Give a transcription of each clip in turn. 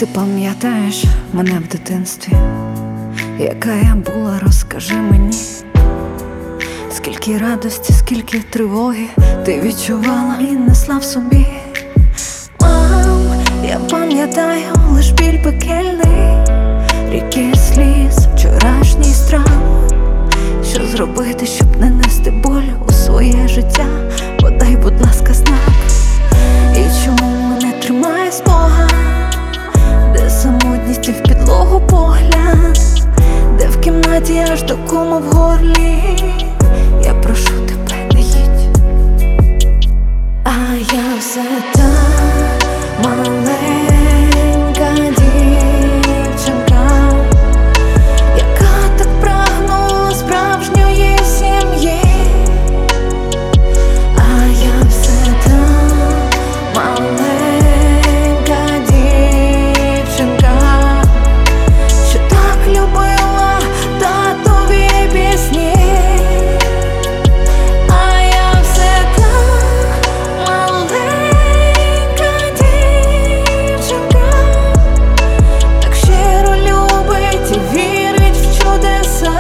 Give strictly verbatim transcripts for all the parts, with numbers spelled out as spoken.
Ти пам'ятаєш мене в дитинстві, яка я була, розкажи мені. Скільки радості, скільки тривоги ти відчувала і несла в собі. Мам, я пам'ятаю лиш біль пекельний, ріки сліз, вчорашній страх. Що зробити, щоб не нести боль у своє життя? Подай, будь ласка, знак. І чому мене тримає спогад, де самотність і в підлогу погляд, де в кімнаті аж до кому в горлі. Я прошу тебе, не їдь. А я все та маленька дівчинка, яка так прагнула справжньої сім'ї. А я все та маленька дівчинка, що так любила татові пісні. А я все та маленька дівчинка, так щиро любить і вірить в чудеса.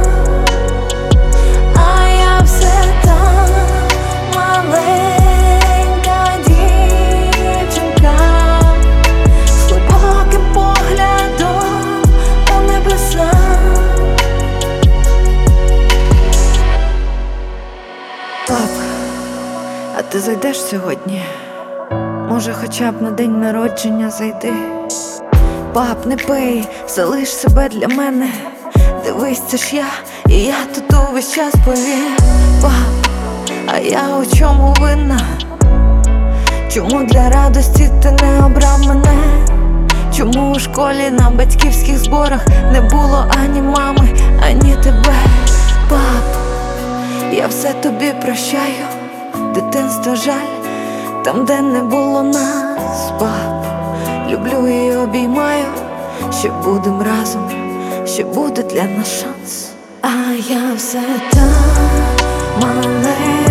А я все та маленька дівчинка, з глибоким поглядом у небеса. Пап, а ти зайдеш сьогодні? Може, хоча б на день народження зайди. Пап, не пий, залиш себе для мене. Дивись, це ж я, і я тут увесь час повір. Пап, а я у чому винна? Чому для радості ти не обрав мене? Чому у школі на батьківських зборах не було ані мами, ані тебе? Пап, я все тобі прощаю, дитинство жаль, там, де не було нас. Пап, люблю і обіймаю, ще будем разом, ще буде для нас шанс. А я все та маленька